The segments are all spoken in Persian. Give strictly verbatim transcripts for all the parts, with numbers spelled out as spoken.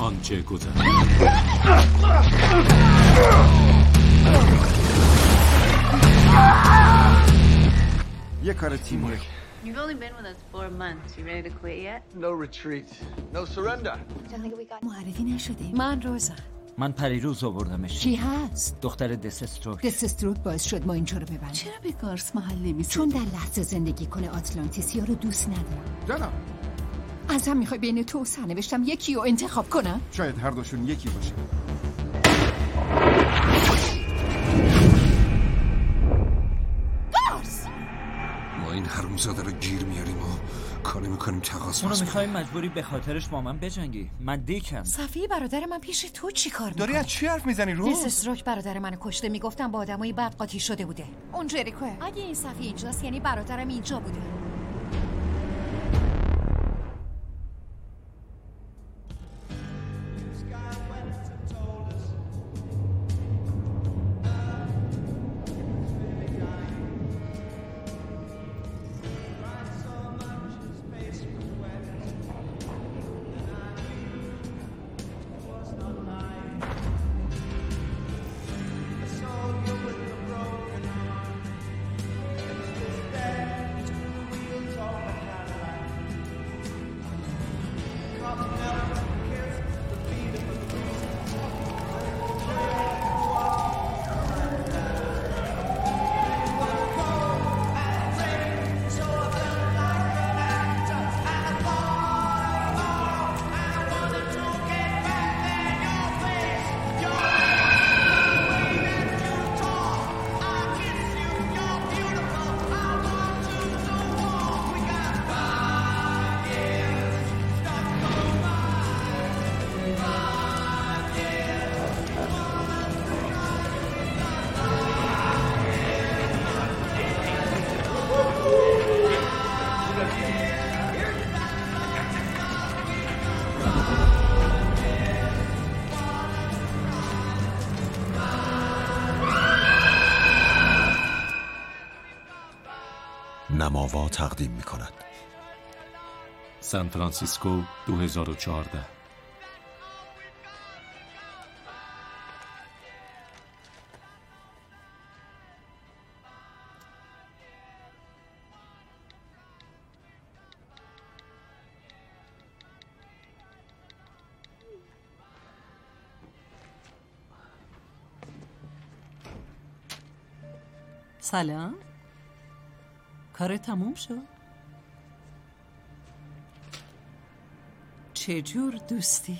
آنچه گذشت. یه کار تیموره. You've only been with us four months. You ready to quit yet? No retreat. No surrender. معرفی نشدیم. من روزم. من پریروز آوردمش. چی هست؟ دختر دسستروک. دسستروک باعث شد ما اینجا رو ببریم. چرا به گارس محل نمی‌زنی؟ چون در لحظه زندگی کنه آتلانتیسیا رو دوست ندارم. جانم. ازم میخوای بین تو و سرنوشتم یکی رو انتخاب کنم؟ شاید هر دوشون یکی باشه. گارس! ما این حرومزاده رو گیر میاریم و کاری میکنیم تقاس اونو میخوای مجبوری به خاطرش با من بجنگی. من دیکم. صفی برادر من پیش تو چی کار میکنی؟ داری از چی حرف میزنی روز؟ دسستروک برادر منو کشته، میگفتم با آدمای بد قاطی شده بوده. اون جریکوه. اگه این صفی اینجاست یعنی برادرم اینجا بوده. نماوا تقدیم می کند. سان فرانسیسکو دو هزار و چهارده. سلام. کار تموم شد؟ چجور دوستی؟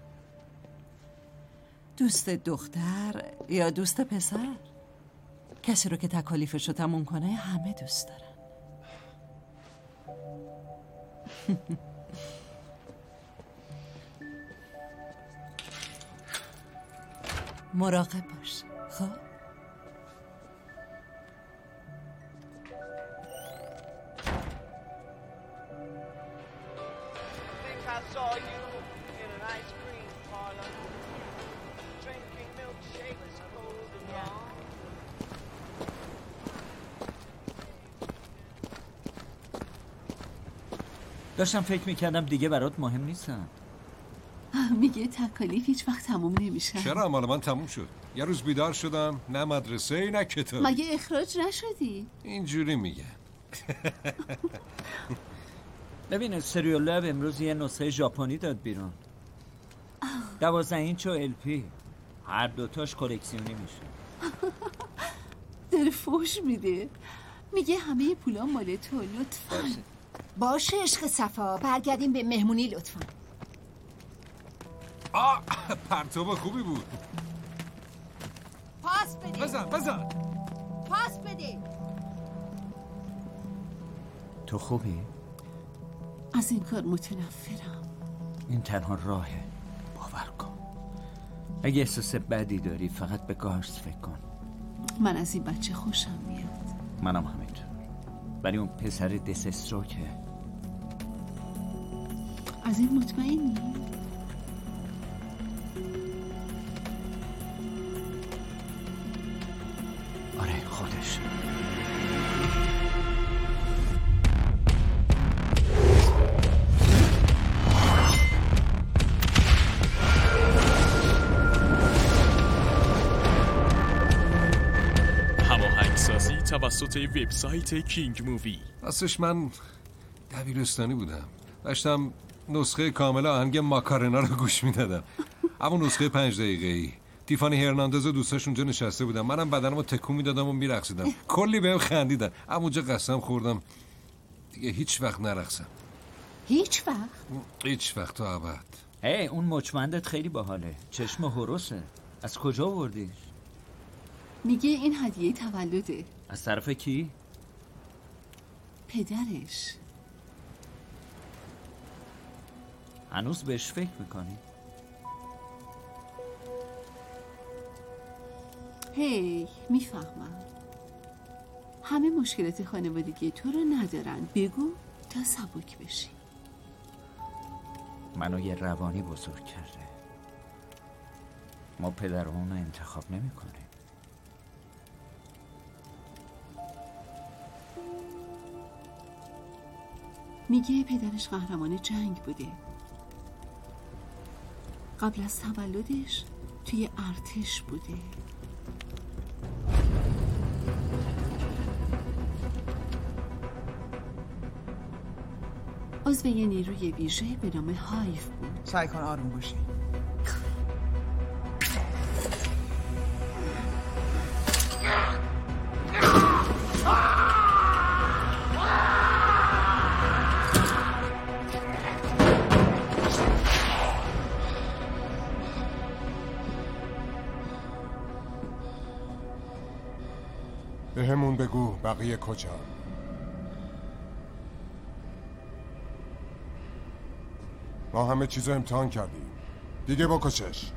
دوست دختر یا دوست پسر؟ کسی رو که تکالیفش رو تموم کنه همه دوست دارن. مراقب باش. خب داشتم فکر میکردم دیگه برات مهم نیستم. میگه تکالیف هیچ وقت تموم نمیشه. چرا؟ مال من تموم شد. یه روز بیدار شدم نه مدرسه نه کتاب. مگه اخراج نشدی؟ اینجوری میگه. ببین سریال لب امروز یه نسخه ژاپنی داد بیرون. دوازده اینچ و ال پی. هر دوتاش کلکسیونی میشه. داره فوش میده. میگه همه پولا مال تو. لطفاً باشه عشق صفا، برگردیم به مهمونی لطفاً. آه پرتاب خوبی بود. پاس بده. بزن بزن. پاس بده. تو خوبی؟ از این کار متنفرم. این تنها راهه. باور کن. اگه احساس بدی داری فقط به گارس فکر کن. من از این بچه خوشم میاد. منم همینطور. ولی اون پسر دسستروکه. از این مطمئنی؟ آره خودش. توسط وبسایت کینگ مووی. راستش من دبیرستانی بودم، داشتم نسخه کامل آهنگ ماکارنا رو گوش میدادم. اما نسخه پنج دقیقه‌ای. تیفانی هرناندز و دوستاش اونجا نشسته بودم، منم بدنمو تکون میدادم و میرقصیدم. کلی بهم خندیدن. اما اونجا قسم خوردم دیگه هیچ وقت نرقصم. هیچ وقت؟ هیچ وقت تا ابد. هی اون مچمندت خیلی باحاله، چشم هوروسه. از کجا آوردیش؟ میگه این هدیه تولده. از طرف کی؟ پدرش. هنوز بهش فکر میکنی؟ هی میفهمم همه مشکلات خانوادگی تو رو ندارن، بگو تا سبک بشی. منو یه روانی بزرگ کرده. ما پدرمون رو انتخاب نمی کنیم. میگه پدرش قهرمان جنگ بوده. قبل از تولدش توی ارتش بوده. عضو یه نیروی ویژه به نام هایف بود. سعی کن آروم باشی. بهمون بگو بقیه کجا؟ ما همه چیزو امتحان کردیم، دیگه بکشش.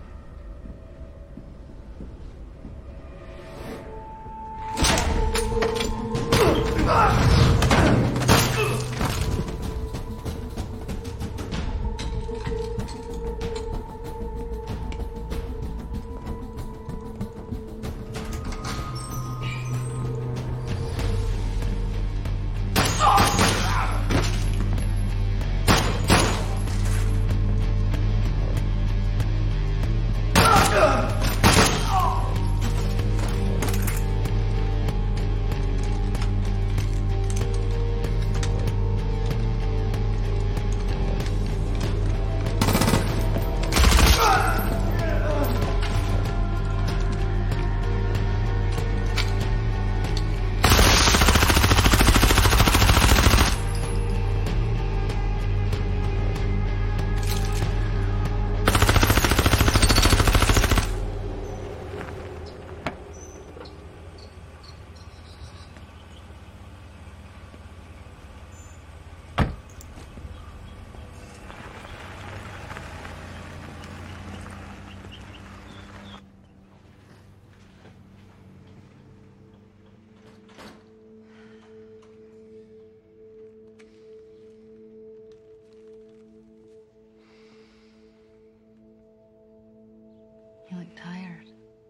You look tired.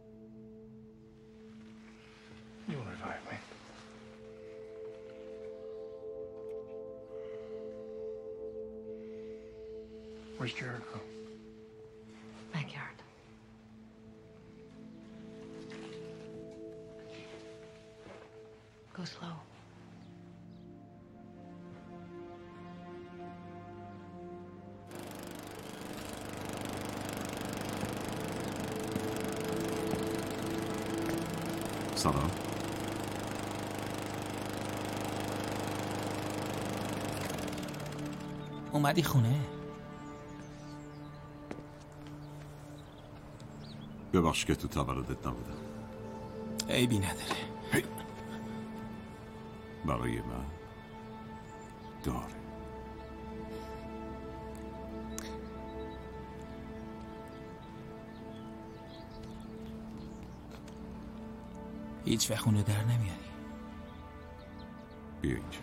You'll revive me. Where's Jericho? Backyard. Go slow. سلام. اومدی خونه؟ ببخش که تو تولدت نبودم. عیبی نداره. برای من داره. هیچ وقت خونه در نمیاری. بیا اینجا.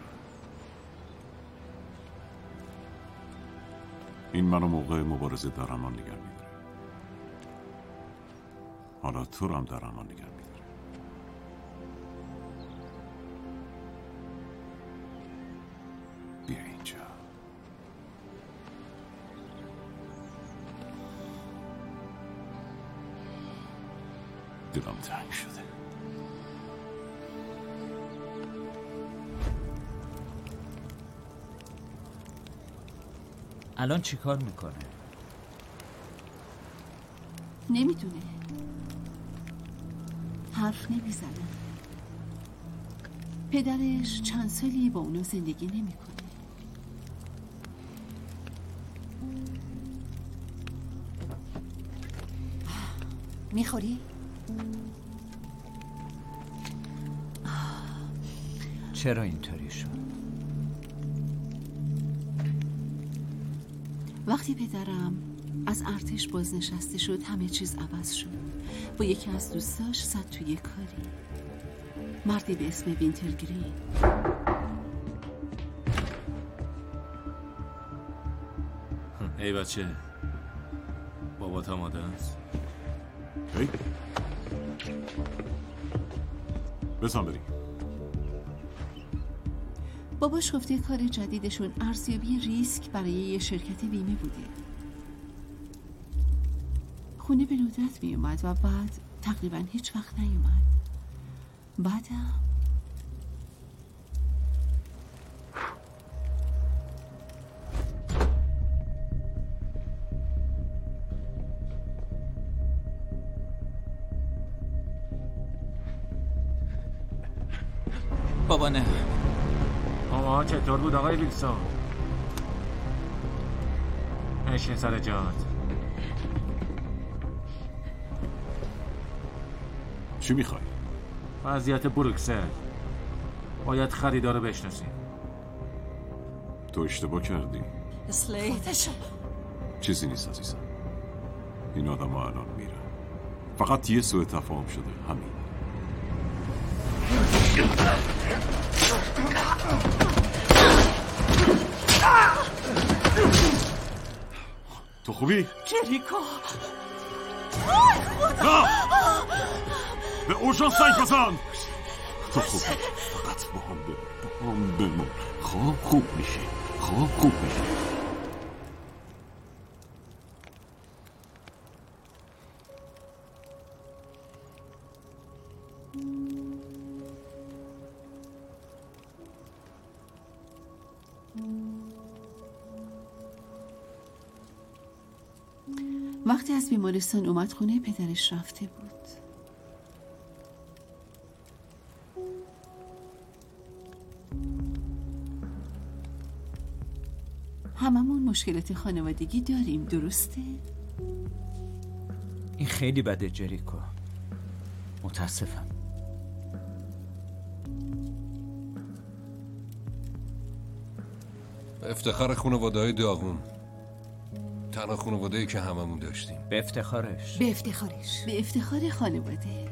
این منو موقع مبارزه در امان نگه میداره. حالا تو رو هم در امان نگه میداره. بیا اینجا. دلم تنگ شده. الان چی کار میکنه؟ نمیدونه. حرف نمیزنه. پدرش چند سالی با اونو زندگی نمیکنه. میخوری؟ چرا اینطوری شد؟ وقتی پدرم از ارتش بازنشسته شد همه چیز عوض شد. با یکی از دوستاش زد توی کاری. مردی به اسم وینترگرین. ای بچه، بابات آماده است؟ هی بسان بریم. باباش گفته کار جدیدشون ارزیابی ریسک برای یه شرکت بیمه بوده. خونه به ندرت می اومد و بعد تقریبا هیچ وقت نیومد. بعدم بابا نه. آقا چطور بود آقای ویلسون؟ نشین سر جات. چی میخوای؟ وضعیت بروکسل. باید خریدارو بشناسیم. تو اشتباه کردی. اسلیت چیزی نیست عزیزم. این آدم ها الان میره. فقط یه سوء تفاهم شده، همین. تو خوبی؟ جریکو نه! به اورژانس زنگ بزن! تو خوبی، فقط با هم بمون، با هم بمون. خواب خوب میشی، خواب خوب میشی. وقتی از بیمارستان اومد خونه پدرش رفته بود. هممون مشکلات خانوادگی داریم، درسته؟ این خیلی بده جریکو. متاسفم. افتخار خانواده‌های داغون. تنها خانواده‌ای که هممون داشتیم. به افتخارش. به افتخارش. به افتخار خانواده.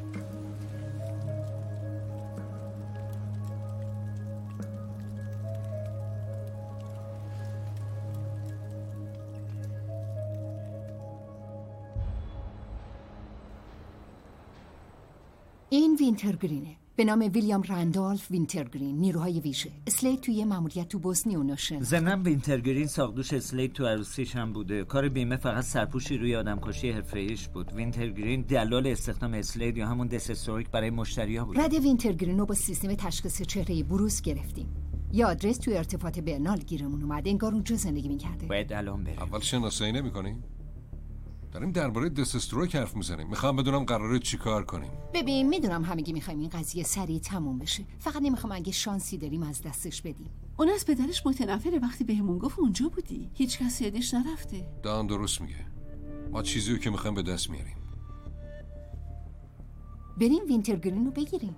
این وینترگرینه. به نام ویلیام رندالف وینترگرین، نیروهای ویژه. اسلیت توی ماموریت تو بوسنی و نوشن. ضمن وینترگرین ساقدوش اسلیت تو عروسیش هم بوده. کار بیمه فقط سرپوشی روی آدمکشی حرفه‌ایش بود. وینترگرین دلال استخدام اسلیت یا همون دسسترویک برای مشتری‌ها بود. رد وینترگرین رو با سیستم تشخیص چهره بروز گرفتیم. یه آدرس توی ارتفاعات برنال گیرمون اومد. انگار اونجا زندگی می‌کرده. باید الان بریم. اول شناسایی نمی‌کنیم؟ داریم درباره دسسترویک حرف میزنیم. میخوام بدونم قراره چیکار کنیم. ببین میدونم همگی میخوایم این قضیه سریع تموم بشه. فقط نمیخوام اگه شانسی داریم از دستش بدیم. اون از پدرش متنفره. وقتی بهمون گفت اونجا بودی. هیچ کس یادش نرفته. دان درست میگه. ما چیزیو که میخوایم به دست میاریم. بریم وینترگرین رو بگیریم.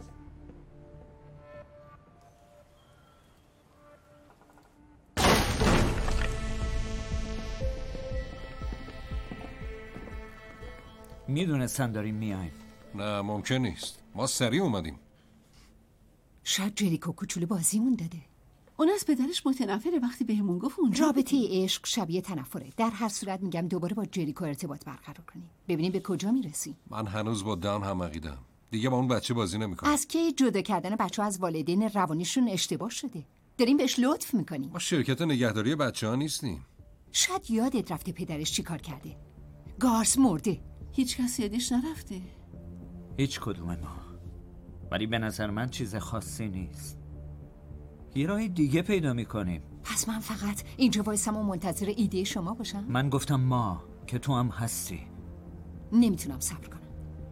میدونستن داریم میایم. نه ممکن نیست. ما سریع اومدیم. شاید جریکو کوچولو بازیمون داده. اون از پدرش متنفره. وقتی بهمون گفت اونجا رابطه عشق شبیه تنفره. در هر صورت میگم دوباره با جریکو ارتباط برقرار کنیم. ببینیم به کجا میرسیم. من هنوز با دان هم عقیدم. دیگه با اون بچه بازی نمیکنم. از کی جدا کردن بچه‌ها از والدین روانیشون اشتباه شده؟ داریم بهش لطف میکنیم. ما شرکت نگهداری بچه‌ها نیستیم. شاید یادت رفته پدرش چیکار کرده. گارس مرده. هیچ کس یادش نرفته. هیچ کدوم ما. ولی به نظر من چیز خاصی نیست. یه راه دیگه پیدا میکنیم. پس من فقط اینجا وایسم و منتظر ایده شما باشم؟ من گفتم ما که تو هم هستی. نمیتونم صبر کنم.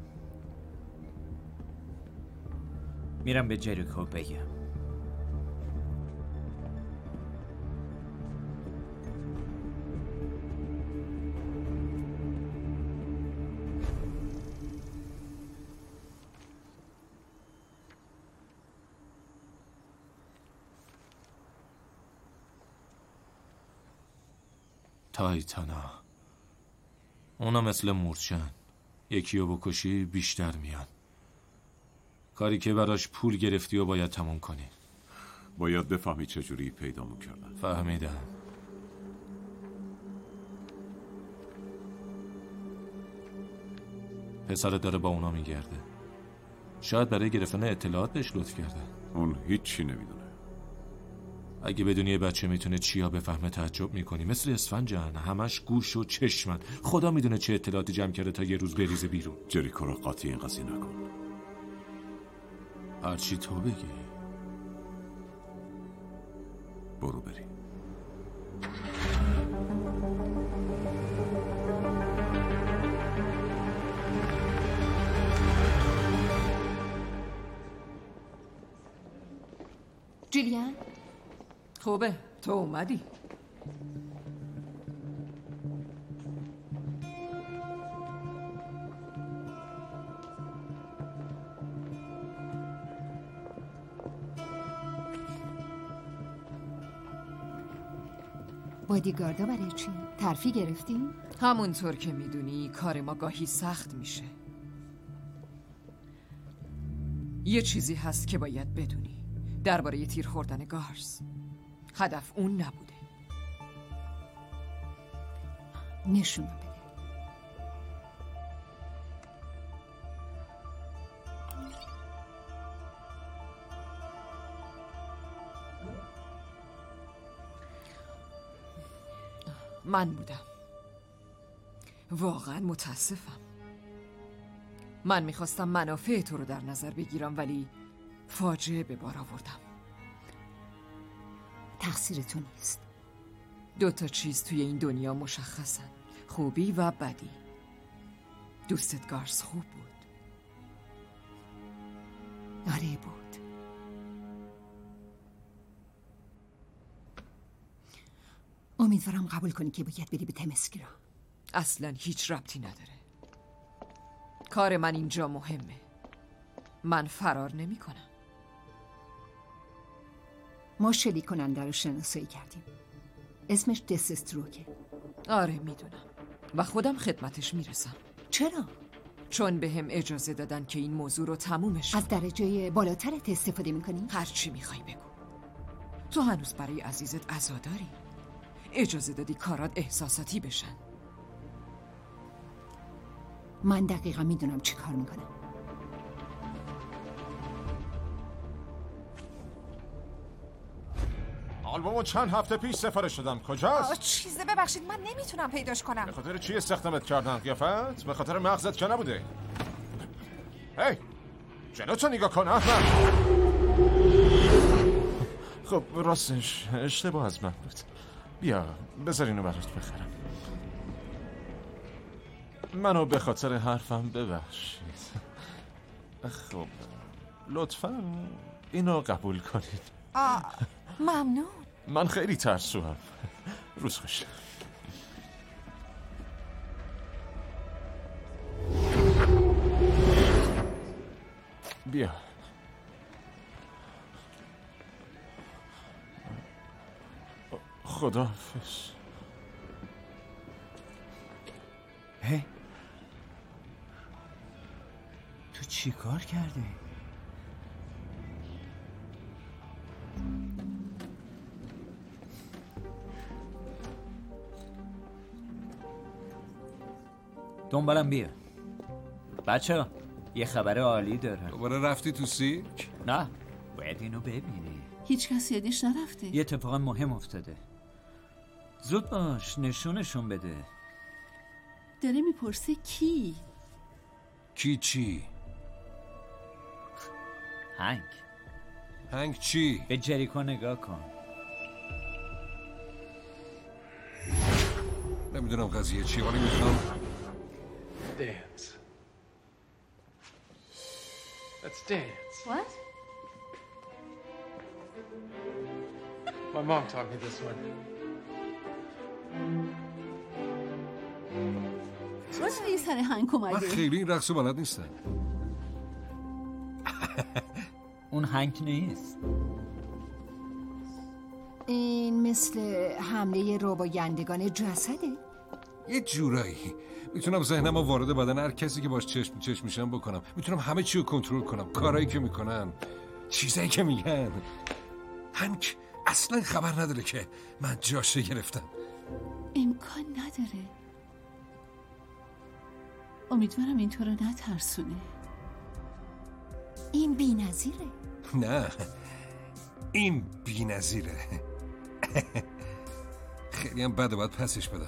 میرم به جریکو بگم. تایتانا اونا مثل مورچن، یکی رو بکشی بیشتر میان. کاری که براش پول گرفتی و باید تموم کنی. باید بفهمی چجوری پیدا میکردن. فهمیدم. پسرت داره با اونا میگرده. شاید برای گرفتن اطلاعات بهش لطف کرده. اون هیچی نمیدونه. اگه بدونی یه بچه میتونه چیا بفهمه تعجب میکنی. مثل اسفنجن، همش گوش و چشمن. خدا میدونه چه اطلاعاتی جمع کرده تا یه روز بریزه بیرون. جریکو رو قاطی این قضیه نکن. هرچی تو بگی. برو بریم. جولیان خوبه تو اومدی. بادیگاردا برای چی؟ ترفی گرفتی؟ همونطور که میدونی کار ما گاهی سخت میشه. یه چیزی هست که باید بدونی درباره تیر خوردن گارز. هدف اون نبوده. نشون بده. من بودم. واقعا متاسفم. من میخواستم منافع تو رو در نظر بگیرم ولی فاجعه به بار آوردم. تقصیر تو نیست. دو تا چیز توی این دنیا مشخصن، خوبی و بدی. دوستت گارز خوب بود. آره بود. امیدوارم قبول کنی که باید بری به تمسگرا. اصلا هیچ ربطی نداره. کار من اینجا مهمه. من فرار نمی کنم. ما شلیک کننده رو شناسایی کردیم. اسمش دسستروکه. آره میدونم و خودم خدمتش میرسم. چرا؟ چون به هم اجازه دادن که این موضوع رو تمومش. از درجه بالاترت استفاده میکنی؟ هر چی میخوای بگو. تو هنوز برای عزیزت عزاداری. اجازه دادی کارات احساساتی بشن. من دقیقا میدونم چی کار میکنم. آلبومو چند هفته پیش سفارش دادم. کجاست؟ چیزه ببخشید من نمیتونم پیداش کنم. به خاطر چی استخدامت کردن قیافت؟ به خاطر مغزت که نبوده. هی جلوتو نگاه کن احمد. خب راستش اشتباه از من بود. بیا بذار اینو برات بخرم. منو به خاطر حرفم ببخشید. خب لطفاً اینو قبول کنید. آه ممنون. من خیلی ترسوام. روز خوش. بیا خداحافظ. هی تو چی کار کردی؟ دنبالم بیا بچه. یه خبر عالی داره. دوباره رفتی تو سیرک؟ نه باید اینو ببینی. هیچ کس یادش نرفته. یه اتفاق مهم افتاده. زود باش نشونشون بده. داره میپرسه کی؟ کی چی؟ هنگ. هنگ چی؟ به جریکو نگاه کن. نمیدونم قضیه چیه ولی میتونم Dance. Let's dance. What? My mom taught me this one. چرا یه سر هنگ من اومده؟ خیلی این رقص رو بلد نیستم. اون هنگ نیست. این مثل حمله ربایندگان جسده؟ یه جورایی میتونم ذهنم رو وارد بدن هر کسی که باش چشم چشم میشم بکنم. میتونم همه چی رو کنترل کنم، کارایی که میکنن، چیزایی که میگن. هنگ اصلا خبر نداره که من جاش گرفتم. امکان نداره. امیدوارم این تو رو نترسونه. این بی نظیره. نه این بی نظیره. خیلی هم بده، باید پسش بدم.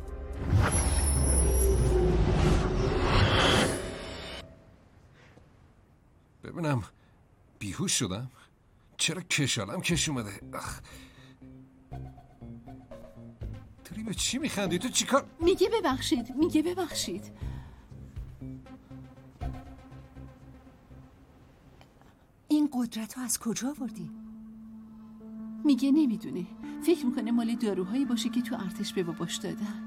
ببینم بیهوش شدم؟ چرا کشالم کش اومده؟ اخ. توری به چی میخندی؟ تو چی کار؟ میگه ببخشید، میگه ببخشید. این قدرت رو از کجا آوردی؟ میگه نمیدونه. فکر میکنه مال داروهایی باشه که تو ارتش به باباش دادن.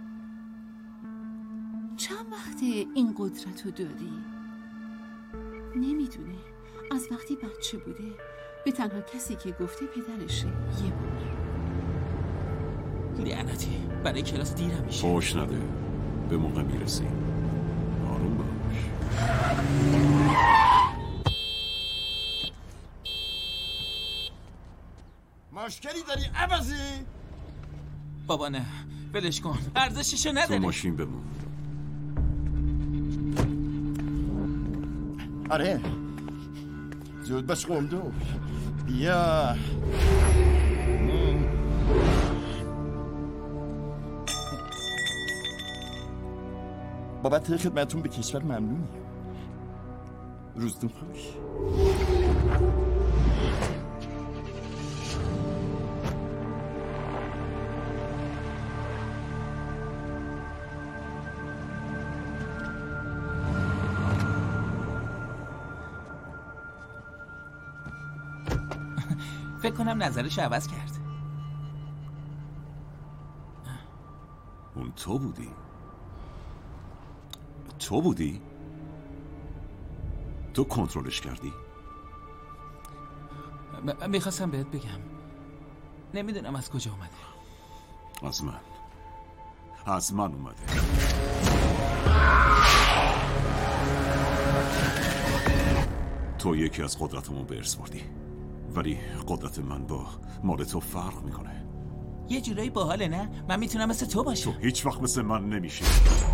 چند وقته این قدرت رو داری؟ نمیدونه. از وقتی بچه بوده به تنها کسی که گفته پدرشه. یه بار لعنتی برای کلاس دیرم میشه. فوش نده، به موقع میرسی. آروم باش. مشکلی داری عوضی؟ بابا نه، ولش کن، ارزششو تو نداره. ماشین بمون. آره زود باش قمدو. بیا بابت خدمتون به کشور ممنونی. روزتون خوش. فکر کنم نظرش عوض کرد. اون تو بودی؟ تو بودی؟ تو کنترلش کردی؟ م- میخواستم بهت بگم نمیدونم از کجا اومده. از من از من اومده. تو یکی از قدرتمو به ارث بردی، ولی قدرت من با مال تو فرق میکنه. یه جورایی باحاله نه؟ من میتونم مثل تو باشم. تو هیچ وقت مثل من نمیشه.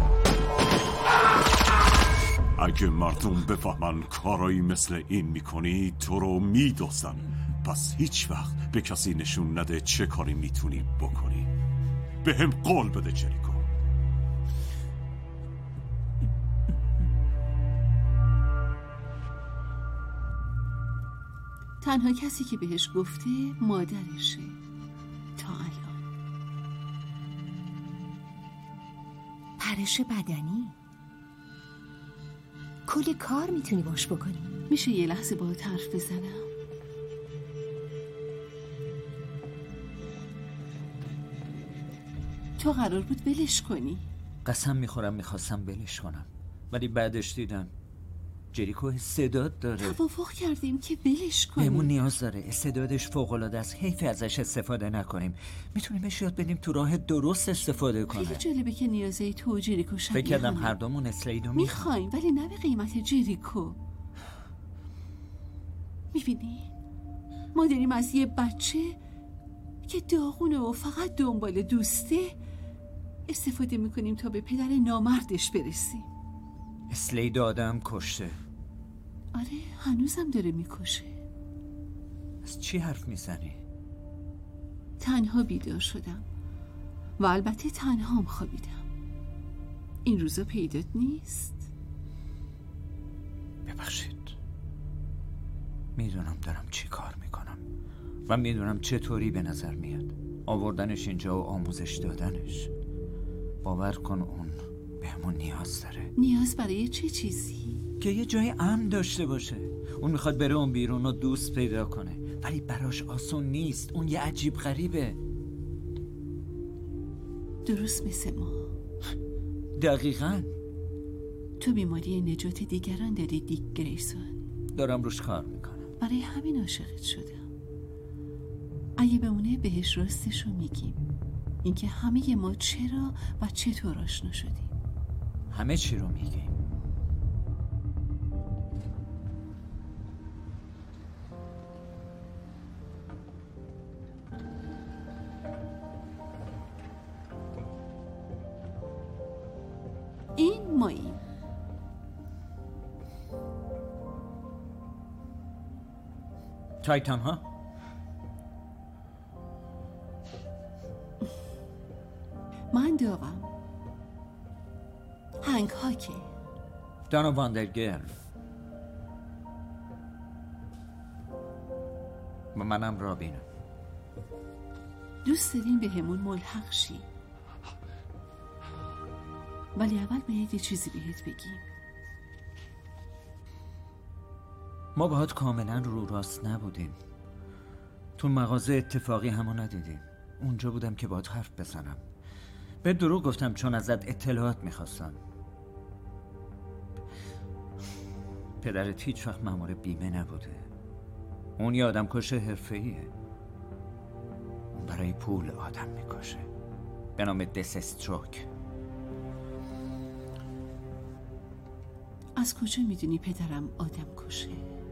اگه مردم بفهمن کارایی مثل این میکنی تو رو میدوزن. پس هیچ وقت به کسی نشون نده چه کاری میتونی بکنی. به هم قول بده جریکو. تنها کسی که بهش گفته مادرشه تا الان. پرش بدنی کلی کار میتونی باش بکنی. میشه یه لحظه باهات حرف بزنم؟ تو قرار بود ولش کنی. قسم میخورم میخواستم ولش کنم، ولی بعدش دیدم جریکو استعداد داره. توافق کردیم که ولش کنیم. بهمون نیاز داره، استعدادش فوق‌العاده است. حیف ازش استفاده نکنیم. میتونیم بهش یاد بدیم تو راه درست استفاده کنه. خیلی جالبه که نیازه تو و جریکو شبیه فکر کردم همه. هر دومون اسلیدو میخوایم، ولی نه به قیمت جریکو. میبینی ما داریم از یه بچه که داغونه و فقط دنبال دوسته استفاده میکنیم تا به پدر نامردش برسیم. اسلید آدم کشته. آره هنوزم داره میکشه. از چی حرف میزنی؟ تنها بیدار شدم و البته تنهام خوابیدم. این روزا پیدات نیست؟ ببخشید، میدونم دارم چی کار میکنم و میدونم چطوری به نظر میاد آوردنش اینجا و آموزش دادنش، باور کن اون بهمون نیاز داره. نیاز برای چه چیزی؟ که یه جای امن داشته باشه. اون میخواد بره اون بیرون و دوست پیدا کنه، ولی براش آسون نیست. اون یه عجیب غریبه. درست مثل ما. دقیقاً. تو بیماری نجات دیگران داری دیک گریسون. دارم روش کار میکنم. برای همین عاشقت شدم. اگه بمونه بهش راستش رو میگیم، اینکه همه ما چرا و چطور آشنا شدیم. همه چی رو میگیم. این ماییم. تایتان ها؟ من داغم. هنگ هاکه. دانا واندرگرل. و منم رابینم. دوست داریم به همون ملحق شی، ولی اول باید یه چیزی بهت بگیم. ما باهات کاملا رو راست نبودیم. تو مغازه اتفاقی همو ندیدیم. اونجا بودم که باهات حرف بزنم. به دروغ گفتم چون ازت اطلاعات میخواستم. پدرت هیچ وقت مأمور بیمه نبوده. اون یه آدم کشه حرفه‌ایه. اون برای پول آدم میکشه به نام دس استروک. از کجا میدونی پدرم آدم کشه؟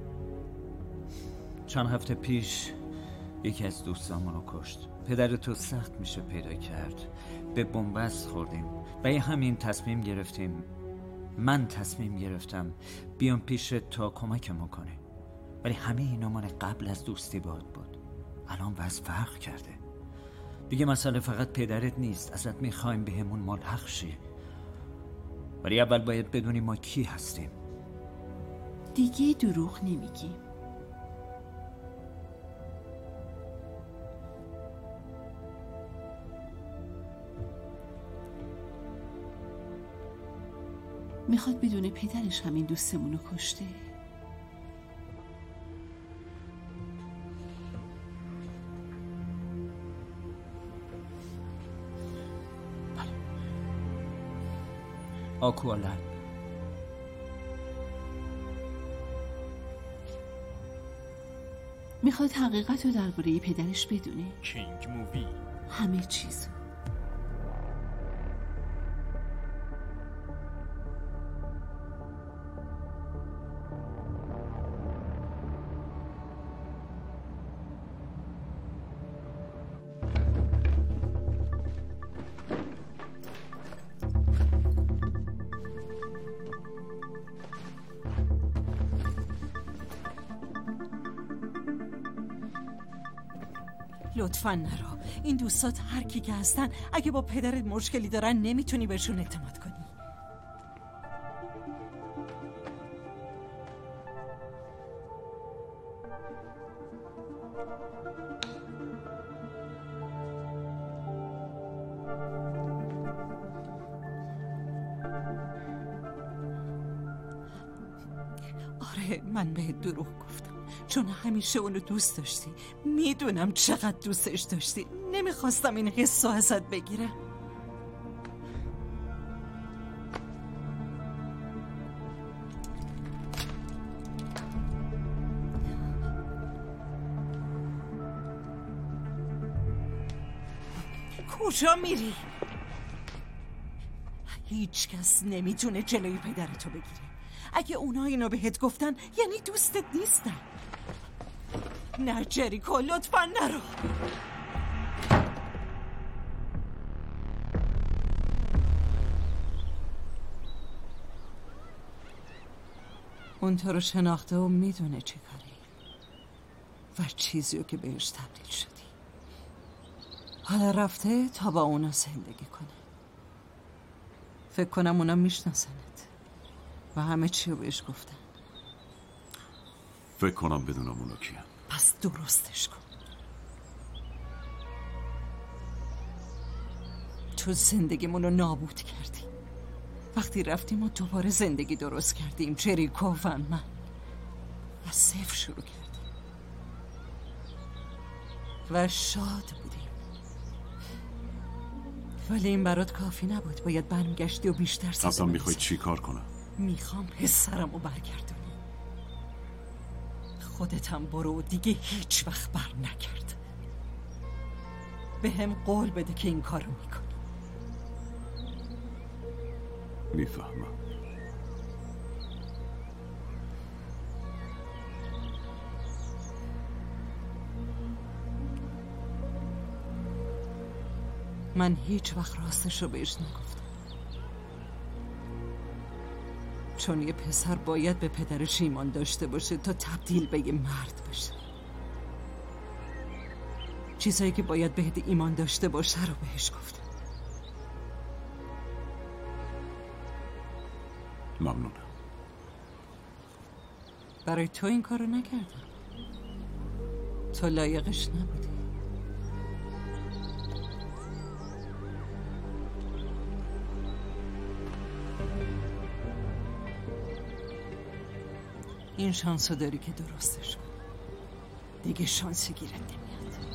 چند هفته پیش یکی از دوستامونو کشت. پدر تو سخت میشه پیدا کرد. به بنبست خوردیم. برای همین تصمیم گرفتیم من تصمیم گرفتم بیام پیش تا کمکمون کنه. ولی همه اینا مال قبل از دوستی باد بود. الان وضع فرق کرده. دیگه مسئله فقط پدرت نیست. ازت میخوایم به همون ملحق شی. ولی اول باید بدونیم ما کی هستیم. دیگه دروغ نمیگیم. میخواد بدونه پدرش همین دوستمونو کشته. آکوالن. میخواد حقیقت رو درباره پدرش بدونه. کینگ مووی. همه چیزو. لطفاً نرو. این دوستات هر کی که هستن اگه با پدرت مشکلی دارن نمیتونی بهشون اعتماد کنی. آره من بهت دروغ گفتم چون همیشه اونو دوست داشتی. میدونم چقدر دوستش داشتی. نمیخواستم این قصه ازت بگیرم. کجا میری؟ هیچ کس نمیتونه جلوی پدرتو بگیره. اگه اونا اینو بهت گفتن یعنی دوستت نیستن. نه جریکو لطفاً نرو. اون تو رو شناخته و میدونه چی کاری و چیزیو که بهش تبدیل شدی. حالا رفته تا با اونا زندگی کنه. فکر کنم اونا میشناسنت و همه چی رو بهش گفتن. فکر کنم بدونم اونا کیه. پس درستش کن. شد زندگیمون رو نابود کردی. وقتی رفتیم و دوباره زندگی درست کردیم، جریکو و من از صفر شروع کردیم و شاد بودیم. ولی این برات کافی نبود، باید برمیگشتی و بیشتر صدمه اصلا میخوای چی کار کنم؟ میخوام پسرم رو برگردونی. خودت هم برو، دیگه هیچ وقت بر نگرد. به هم قول بده که این کارو میکنی. میفهمم. من هیچ وقت راستش رو بهش نگفتم، چون یه پسر باید به پدرش ایمان داشته باشه تا تبدیل به یه مرد بشه. چیزایی که باید بهت ایمان داشته باشه رو بهش گفتم. ممنونم. برای تو این کارو نکردم، تو لایقش نبودی. این شانسو داری که درستش کنی. دیگه شانسی گیرت نمیاد.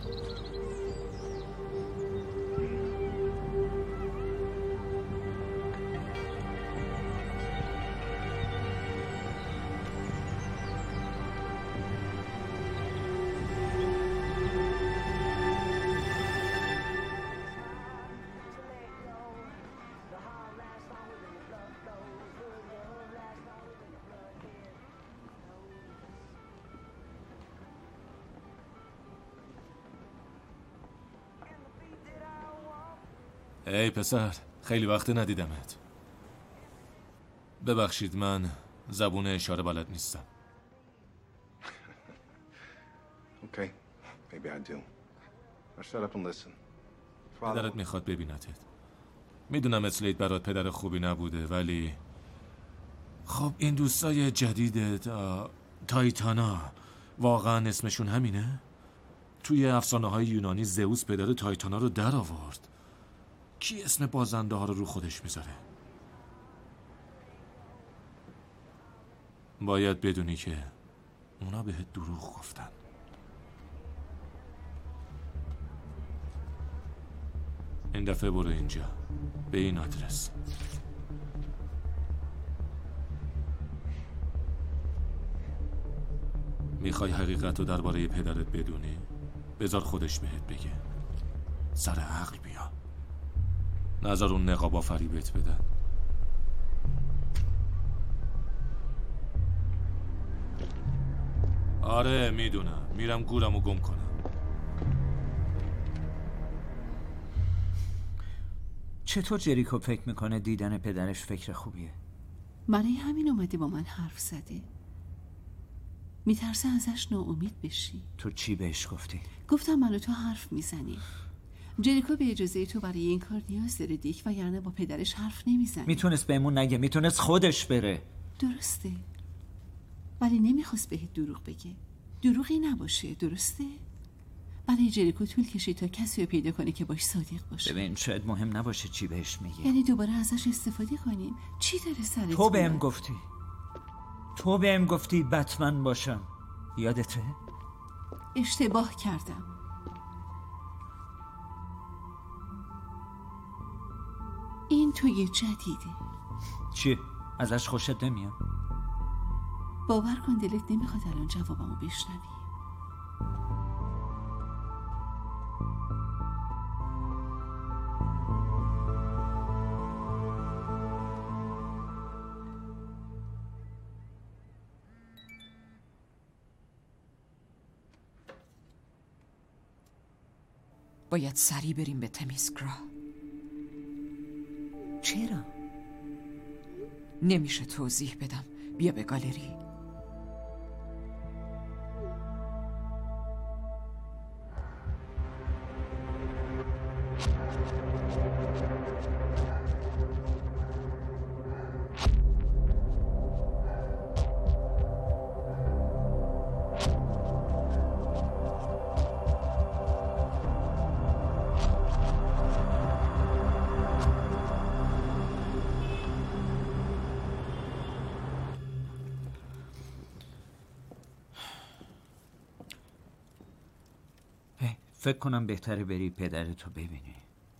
ای پسر، خیلی وقت ندیدمت. ببخشید، من زبون اشاره بلد نیستم. Okay, maybe I do. Now shut up and listen. پدرت میخواد ببینتت. میدونم اسلیت برات پدر خوبی نبوده، ولی خب این دوستای جدیدت تایتانا واقعا اسمشون همینه؟ توی افسانه های یونانی زئوس پدر تایتانا رو در آورد. کی اسم بازنده ها رو رو خودش میذاره؟ باید بدونی که اونا بهت دروغ گفتن. این دفعه برو اینجا، به این آدرس. میخوای حقیقت رو درباره پدرت بدونی؟ بذار خودش بهت بگه. سر عقل بیا، نظر اون نقابا فریبت بدن. آره میدونم، میرم گورمو گم کنم. چطور جریکو فکر میکنه دیدن پدرش فکر خوبیه؟ برای همین اومده با من حرف زده. میترسه ازش ناامید بشی. تو چی بهش گفتی؟ گفتم من و تو حرف میزنیم. جریکو به اجازه تو برای این کار نیاز داره دیک، و یعنی با پدرش حرف نمیزنه. میتونست بهمون نگه، میتونست خودش بره. درسته، ولی نمیخواست بهت دروغ بگه. دروغی نباشه، درسته؟ برای جریکو طول کشید تا کسی رو پیدا کنه که باش صادق باشه. ببین شاید مهم نباشه چی بهش میگه. یعنی دوباره ازش استفاده کنیم. چی داره سرت؟ تو بهم گفتی تو بهم گفتی بتمن باشم، یادته؟ اشتباه کردم. این توی جدیده. چی؟ ازش خوشت نمیاد؟ باور کن دلت نمیخواد الان جوابمو بشنوی. باید سریع بریم به تمیسگرا. چرا؟ نمیشه توضیح بدم. بیا به گالری. فکر کنم بهتره بری پدرتو ببینی.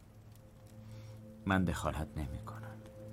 من دخالت نمی کنم.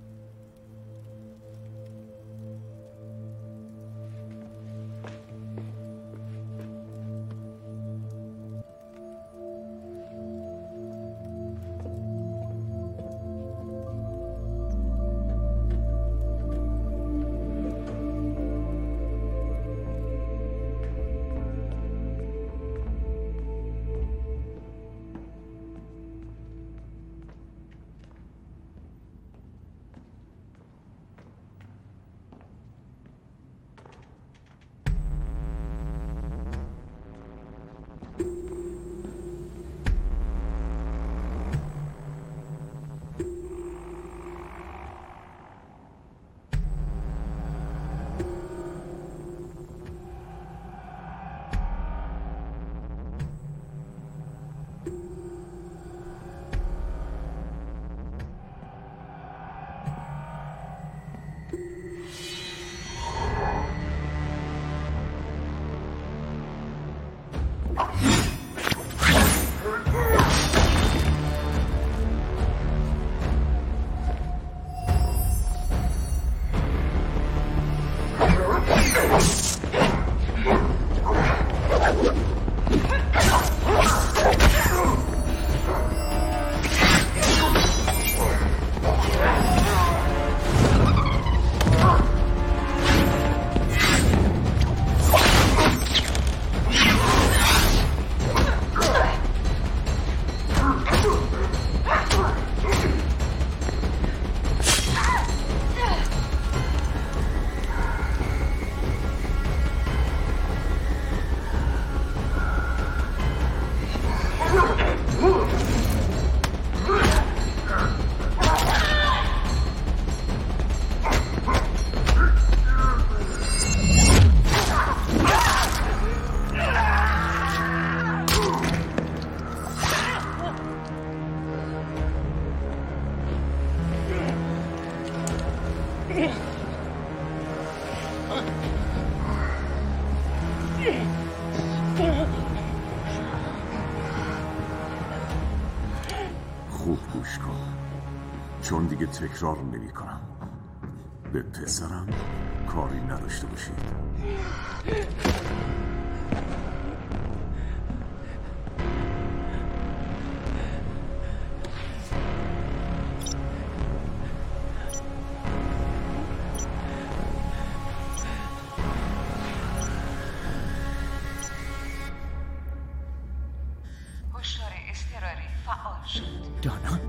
خوب گوش کن، چون دیگه تکرار نمی کنم. به پسرم کاری نداشته باشید. هشدار اضطراری فعال شد. دانا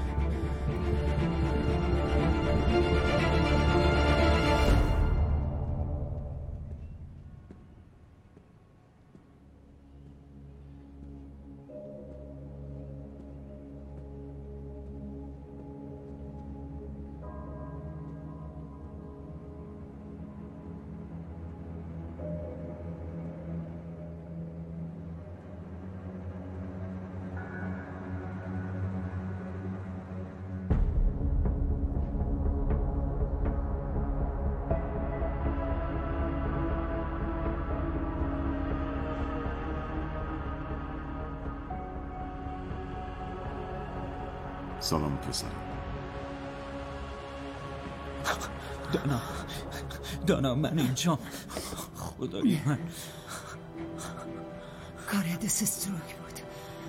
سلام پسرم. دانا دانا من اینجا. خدای من. کاریدس استروک بود.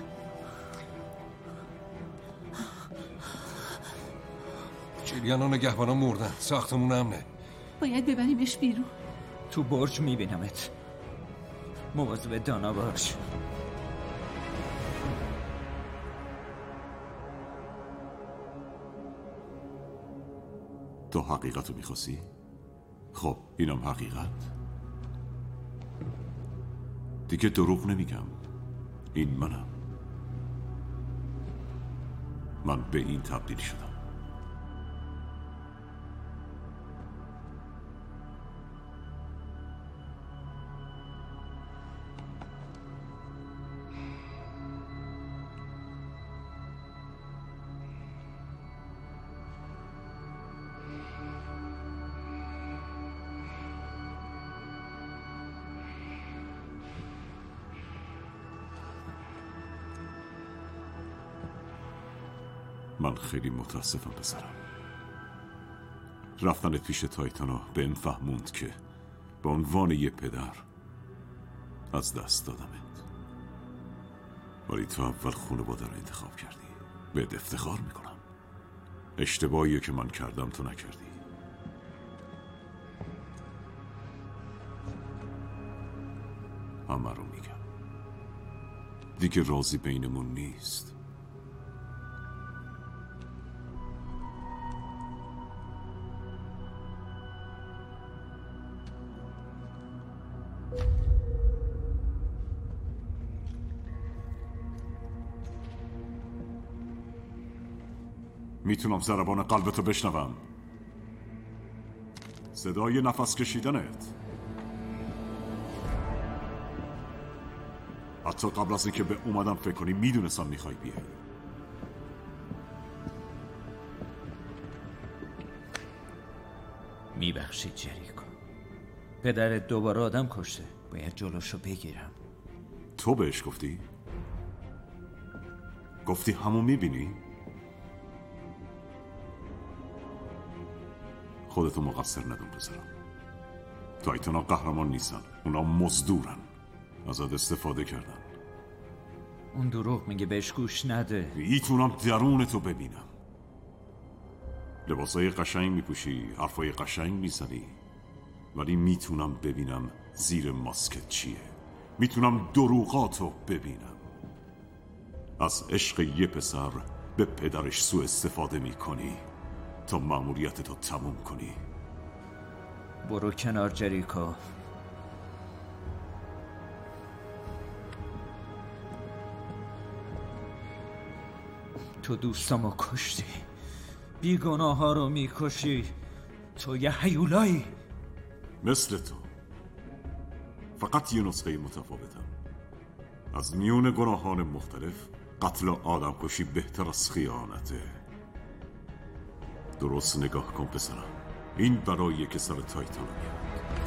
جریان و نگهبانا مردن. ساختمون امنه. باید ببریمش بیرون. تو برج میبینمت. مواظب دانا باش. تو حقیقت رو میخواستی؟ خب اینم حقیقت. دیگه دروغ نمیگم. این منم. من به این تبدیل شدم. من خیلی متاسفم پسرم. رفتنت پیش تایتانا به این فهموند که به عنوان یه پدر از دست دادمت، ولی تو اول خانواده رو انتخاب کردی. بهت افتخار میکنم. اشتباهیه که من کردم تو نکردی. همه رو میگم، دیگه راضی بینمون نیست. میتونم ضربان قلبتو بشنوم، صدای نفس کشیدنت. حتی قبل از اینکه به اومدم فکر کنی میدونستم میخوای بیای. میبخشید جریکو، پدرت دوباره آدم کشته، باید جلوشو بگیرم. تو بهش گفتی؟ گفتی همون میبینی؟ خودتو مقصر ندون پسرم. تایتانا قهرمان نیستن، اونا مزدورن، ازت استفاده کردن. اون دروغ میگه، بهش گوش نده. میتونم درونتو ببینم. لباسای قشنگ میپوشی، حرفای قشنگ میزنی، ولی میتونم ببینم زیر ماسکت چیه. میتونم دروغاتو ببینم. از عشق یه پسر به پدرش سوء استفاده میکنی تا مأموریتتو تموم کنی. برو کنار جریکو. تو دوستامو کشتی، بیگناه ها رو میکشی. تو یه هیولایی مثل تو. فقط یه نسخه متفاوتم. از میون گناهان مختلف قتل و آدم کشی بهتر از خیانته. درست نگاه کن پسرم، این برای که سر تایتانا میاد.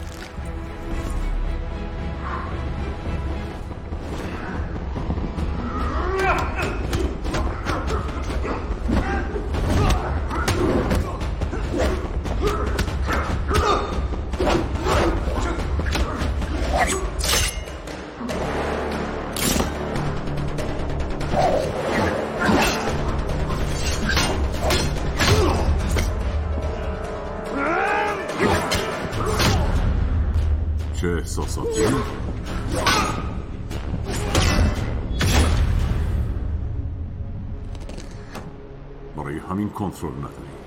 چه احساساتی؟ برای همین کنترل نداری.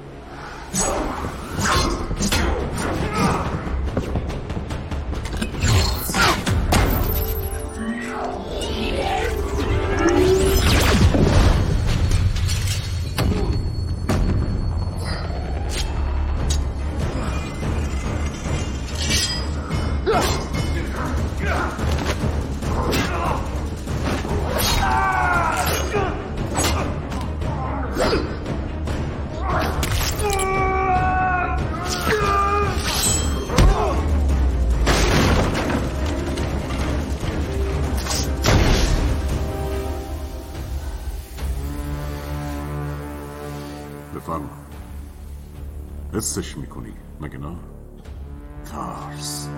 بفرما. حسش میکنی مگه نه؟ ترس.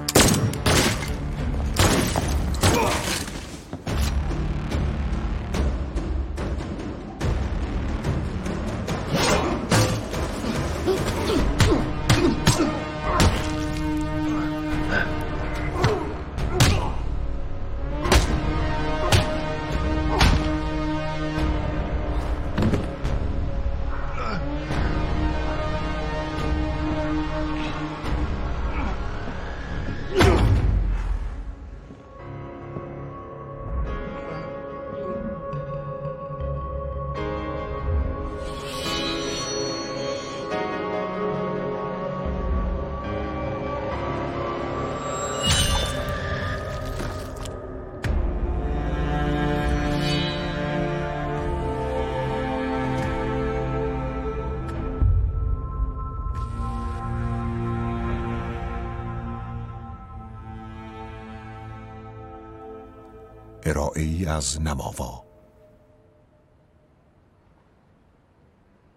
ارائه‌ای از نماوا.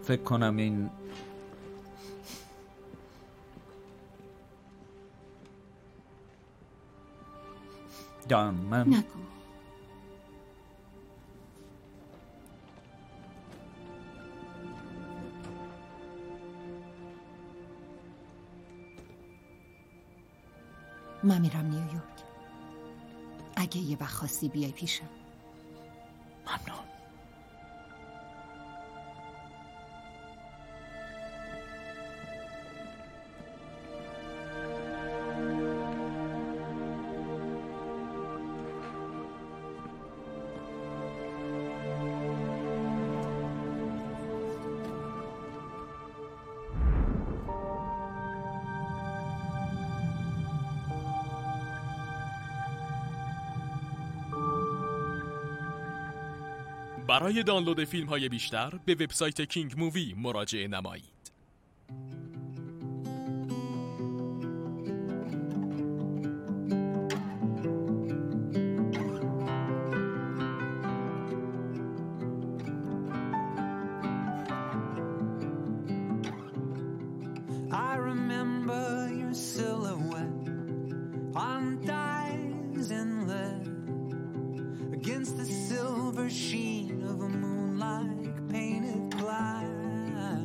فکر کنم این دان من نگو. من میرم نیویورک. اگه یه وقت خواستی بیای پیشم. ممنون. برای دانلود فیلم های بیشتر به وبسایت کینگ مووی مراجعه نمایید. I remember your silhouette on dyes and lead against the silver sheen of a moonlight painted glass,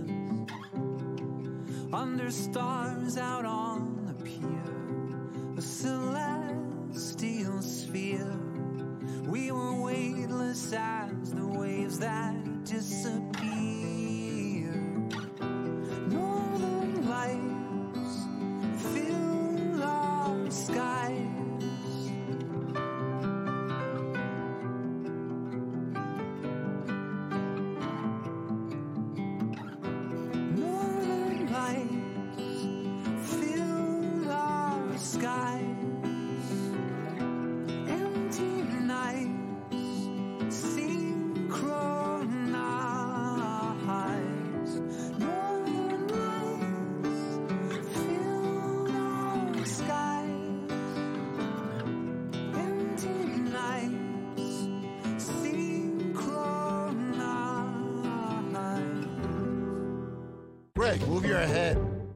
under stars out on the pier, a celestial sphere. We were weightless as the waves that disappear. Northern lights fill our skies. Northern lights fill our skies. Empty nights synchronize. Northern lights fill our skies. Empty nights synchronize. Greg, move your head.